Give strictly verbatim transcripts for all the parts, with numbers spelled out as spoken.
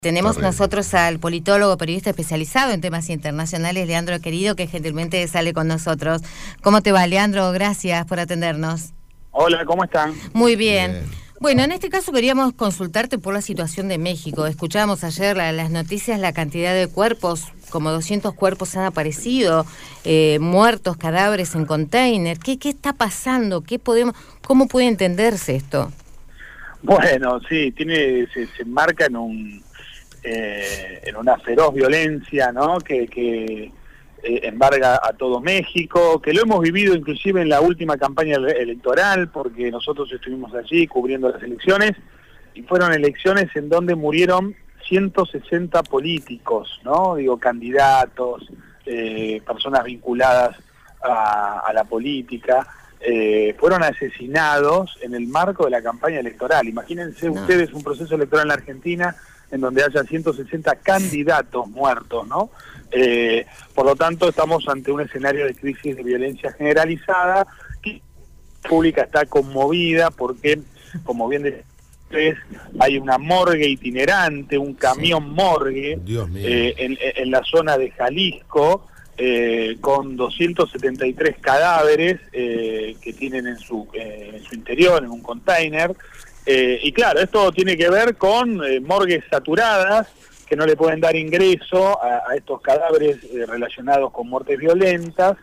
Tenemos nosotros al politólogo, periodista especializado en temas internacionales, Leandro Querido, que gentilmente sale con nosotros. ¿Cómo te va, Leandro? Gracias por atendernos. Hola, ¿cómo están? Muy bien. Bien. Bueno, en este caso queríamos consultarte por la situación de México. Escuchábamos ayer la, las noticias, la cantidad de cuerpos, como doscientos cuerpos han aparecido, eh, muertos, cadáveres en container. ¿Qué, qué está pasando? ¿Qué podemos, cómo puede entenderse esto? Bueno, sí, tiene se, se enmarca en un eh, en una feroz violencia, ¿no? Que, que eh, embarga a todo México, que lo hemos vivido inclusive en la última campaña electoral, porque nosotros estuvimos allí cubriendo las elecciones, y fueron elecciones en donde murieron ciento sesenta políticos, ¿no? Digo, candidatos, eh, personas vinculadas a, a la política. Eh, fueron asesinados en el marco de la campaña electoral. Imagínense no. ustedes un proceso electoral en la Argentina en donde haya ciento sesenta candidatos muertos, ¿no? Eh, por lo tanto, estamos ante un escenario de crisis de violencia generalizada, que la pública está conmovida porque, como bien decís, hay una morgue itinerante, un camión sí. morgue eh, en, en la zona de Jalisco, Eh, con doscientos setenta y tres cadáveres eh, que tienen en su, eh, en su interior, en un container. Eh, y claro, esto tiene que ver con eh, morgues saturadas, que no le pueden dar ingreso a, a estos cadáveres eh, relacionados con muertes violentas.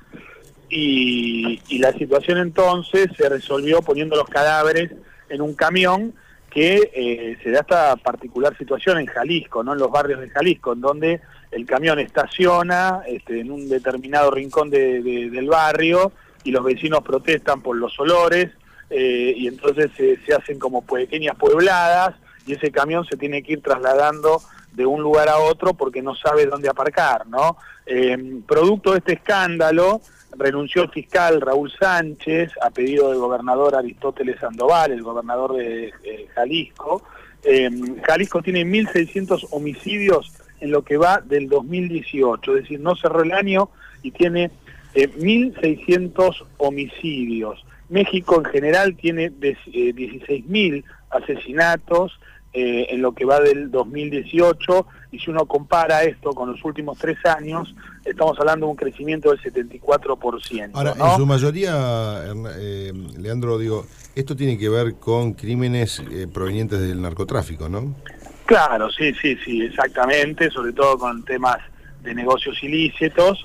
Y, y la situación entonces se resolvió poniendo los cadáveres en un camión que eh, se da esta particular situación en Jalisco, ¿no? En los barrios de Jalisco, en donde el camión estaciona este, en un determinado rincón de, de, del barrio y los vecinos protestan por los olores eh, y entonces eh, se hacen como pequeñas puebladas y ese camión se tiene que ir trasladando de un lugar a otro porque no sabe dónde aparcar, ¿no? Eh, producto de este escándalo, renunció el fiscal Raúl Sánchez a pedido del gobernador Aristóteles Sandoval, el gobernador de eh, Jalisco. Eh, Jalisco tiene mil seiscientos homicidios en lo que va del dos mil dieciocho, es decir, no cerró el año y tiene eh, mil seiscientos homicidios. México en general tiene eh, dieciséis mil asesinatos eh, en lo que va del dos mil dieciocho, y si uno compara esto con los últimos tres años, estamos hablando de un crecimiento del setenta y cuatro por ciento. Ahora, ¿no? En su mayoría, eh, Leandro, digo, esto tiene que ver con crímenes eh, provenientes del narcotráfico, ¿no? Claro, sí, sí, sí, exactamente, sobre todo con temas de negocios ilícitos,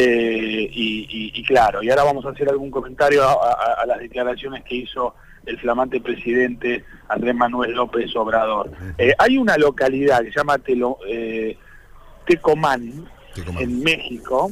eh, y, y, y claro, y ahora vamos a hacer algún comentario a, a, a las declaraciones que hizo el flamante presidente Andrés Manuel López Obrador. Eh, hay una localidad que se llama Telo, eh, Tecomán, Tecomán, en México,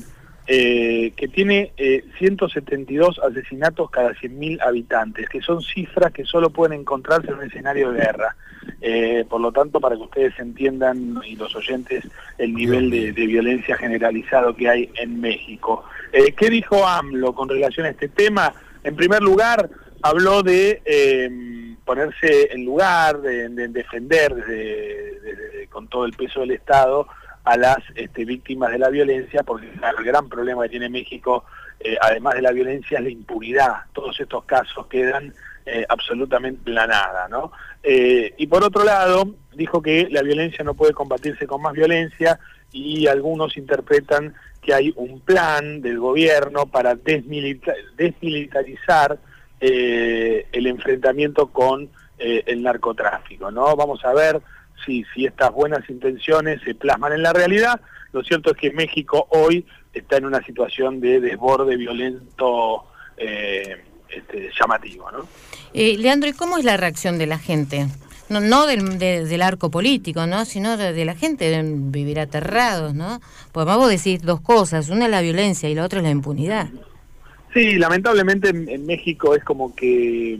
eh, que tiene eh, ciento setenta y dos asesinatos cada cien mil habitantes, que son cifras que solo pueden encontrarse en un escenario de guerra. Eh, por lo tanto, para que ustedes entiendan, y los oyentes, el nivel de, de violencia generalizado que hay en México. Eh, ¿Qué dijo AMLO con relación a este tema? En primer lugar, habló de eh, ponerse en lugar, de, de defender desde, desde, con todo el peso del Estado a las este, víctimas de la violencia, porque el gran problema que tiene México, eh, además de la violencia, es la impunidad. Todos estos casos quedan eh, absolutamente en la nada, ¿no? Eh, y por otro lado, dijo que la violencia no puede combatirse con más violencia, y algunos interpretan que hay un plan del gobierno para desmilitar, desmilitarizar eh, el enfrentamiento con eh, el narcotráfico, ¿no? Vamos a ver si, si estas buenas intenciones se plasman en la realidad. Lo cierto es que México hoy está en una situación de desborde violento eh, este, llamativo, ¿no? Eh, Leandro, ¿y cómo es la reacción de la gente? No, no del, de, del arco político, ¿no? Sino de, de la gente, de vivir aterrados, ¿no? Porque vos decís dos cosas, una es la violencia y la otra es la impunidad. Sí, lamentablemente en, en México es como que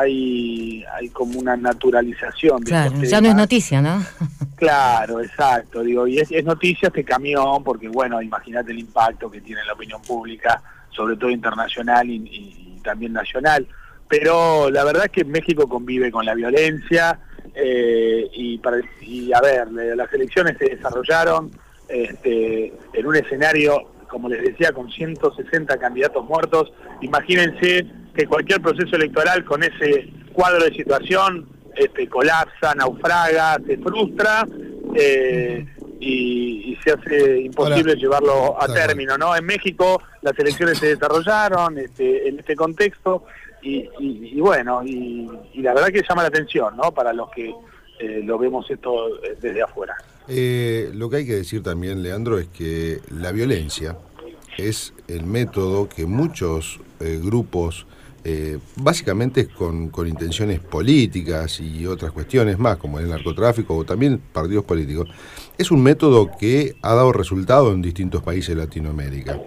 hay hay como una naturalización de claro, estos ya temas. No es noticia, ¿no? Claro, exacto, digo, y es, es noticia este camión, porque bueno, imagínate el impacto que tiene en la opinión pública, sobre todo internacional y, y, y también nacional. Pero la verdad es que México convive con la violencia, eh, y, para, y a ver, las elecciones se desarrollaron este, en un escenario, como les decía, con ciento sesenta candidatos muertos. Imagínense que cualquier proceso electoral con ese cuadro de situación este, colapsa, naufraga, se frustra, eh, y, y se hace imposible Ahora, llevarlo a término, ¿no? En México las elecciones se desarrollaron este, en este contexto y, y, y bueno, y, y la verdad que llama la atención, ¿no? Para los que eh, lo vemos esto desde afuera. Eh, lo que hay que decir también, Leandro, es que la violencia es el método que muchos eh, grupos, eh, básicamente con, con intenciones políticas y otras cuestiones más, como el narcotráfico o también partidos políticos, es un método que ha dado resultado en distintos países de Latinoamérica.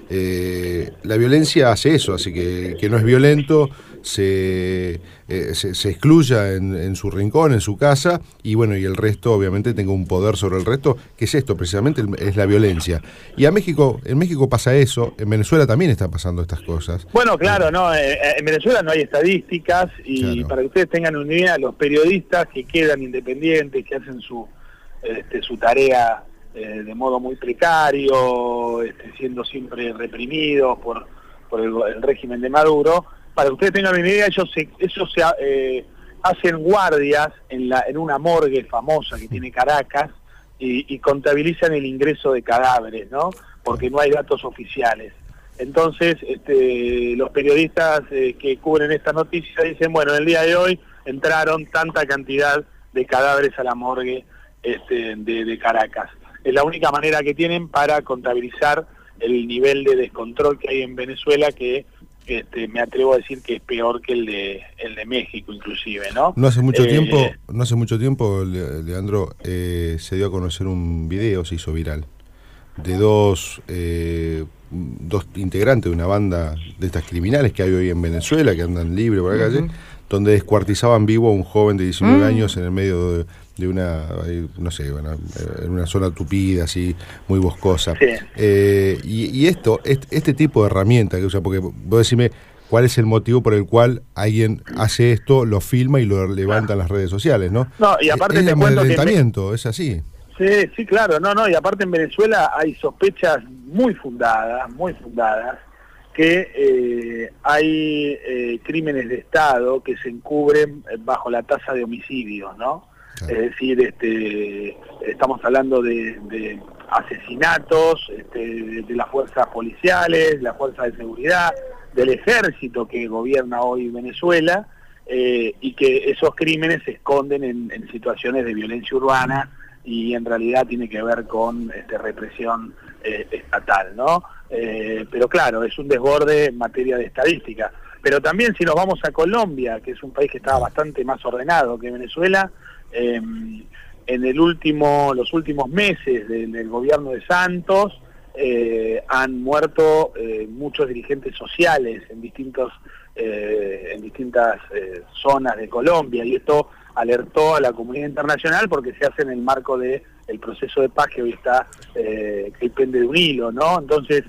Eh, la violencia hace eso, hace que, que no es violento, se, eh, se, se excluya en, en su rincón, en su casa, y bueno, y el resto obviamente tenga un poder sobre el resto, que es esto precisamente, es la violencia. Y a México, en México pasa eso, en Venezuela también están pasando estas cosas. Bueno, claro, no, en Venezuela no hay estadísticas, y claro, para que ustedes tengan una idea, los periodistas que quedan independientes, que hacen su, este, su tarea Eh, de modo muy precario, este, siendo siempre reprimidos por, por el, el régimen de Maduro. Para que ustedes tengan una idea, ellos se, ellos se eh, hacen guardias en, la, en una morgue famosa que tiene Caracas y, y contabilizan el ingreso de cadáveres, ¿no? Porque no hay datos oficiales. Entonces, este, los periodistas eh, que cubren esta noticia dicen, bueno, en el día de hoy entraron tanta cantidad de cadáveres a la morgue este, de, de Caracas. Es la única manera que tienen para contabilizar el nivel de descontrol que hay en Venezuela, que este, me atrevo a decir que es peor que el de el de México inclusive, ¿no? No hace mucho eh, tiempo, no hace mucho tiempo, Leandro, eh, se dio a conocer un video, se hizo viral, de dos eh, dos integrantes de una banda de estas criminales que hay hoy en Venezuela, que andan libres por la calle, uh-huh, donde descuartizaban vivo a un joven de diecinueve uh-huh años en el medio de, de una, no sé, bueno, en una zona tupida, así, muy boscosa. Sí. Eh, y, y esto, este, este tipo de herramienta que usa, porque vos decime cuál es el motivo por el cual alguien hace esto, lo filma y lo levanta en las redes sociales, ¿no? No, y aparte es te cuento que amedrentamiento, es así. Sí, sí, claro, no, no, y aparte en Venezuela hay sospechas muy fundadas, muy fundadas, que eh, hay eh, crímenes de Estado que se encubren bajo la tasa de homicidios, ¿no? Claro. Es decir, este, estamos hablando de, de asesinatos este, de, de las fuerzas policiales, las fuerzas de seguridad, del ejército que gobierna hoy Venezuela, eh, y que esos crímenes se esconden en, en situaciones de violencia urbana, y en realidad tiene que ver con este, represión eh, estatal, ¿no? Eh, pero claro, es un desborde en materia de estadística. Pero también si nos vamos a Colombia, que es un país que está bastante más ordenado que Venezuela, eh, en el último, los últimos meses del, del gobierno de Santos eh, han muerto eh, muchos dirigentes sociales en distintos eh, en distintas eh, zonas de Colombia, y esto alertó a la comunidad internacional porque se hace en el marco de el proceso de paz que hoy está eh, que pende de un hilo, ¿no? Entonces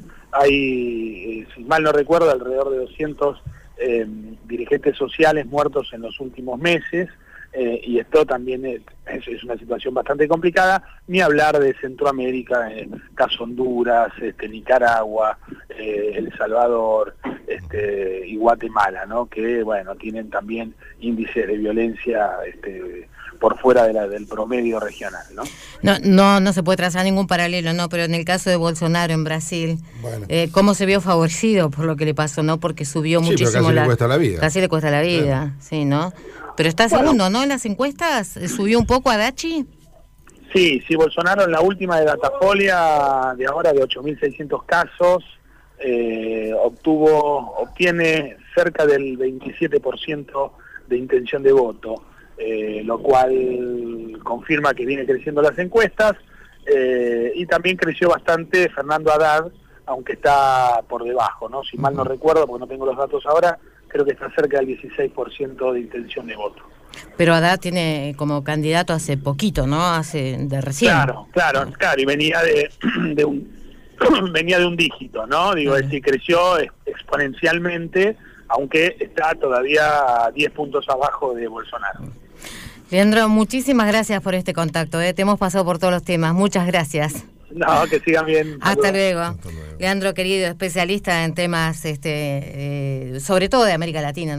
hay, eh, si mal no recuerdo, alrededor de doscientos eh, dirigentes sociales muertos en los últimos meses, eh, y esto también es, es una situación bastante complicada, ni hablar de Centroamérica, eh, caso Honduras, este, Nicaragua, eh, El Salvador, este, y Guatemala, ¿no? Que, bueno, tienen también índices de violencia este, por fuera de la, del promedio regional, ¿no? No, no, no se puede trazar ningún paralelo, ¿no? Pero en el caso de Bolsonaro en Brasil, bueno, eh, cómo se vio favorecido por lo que le pasó, ¿no? Porque subió sí, muchísimo. Pero casi la, le cuesta la vida. Casi le cuesta la vida, claro. Sí, ¿no? Pero está bueno, segundo, ¿no? En las encuestas, ¿subió un poco a Dachi? Sí, sí, Bolsonaro en la última de Datafolia, de ahora de ocho mil seiscientos casos, eh, obtuvo, obtiene cerca del veintisiete por ciento de intención de voto, eh, lo cual confirma que viene creciendo las encuestas, eh, y también creció bastante Fernando Haddad, aunque está por debajo, ¿no? Si mal no recuerdo, porque no tengo los datos ahora, creo que está cerca del dieciséis por ciento de intención de voto. Pero Haddad tiene como candidato hace poquito, ¿no? Hace de recién. Claro, claro, claro, y venía de, de un venía de un dígito, ¿no? Digo, uh-huh. Es decir, creció exponencialmente, aunque está todavía diez puntos abajo de Bolsonaro. Leandro, muchísimas gracias por este contacto, ¿eh? Te hemos pasado por todos los temas, muchas gracias. No, que sigan bien. Hasta luego. Hasta luego. Leandro, querido, especialista en temas, este, eh, sobre todo de América Latina.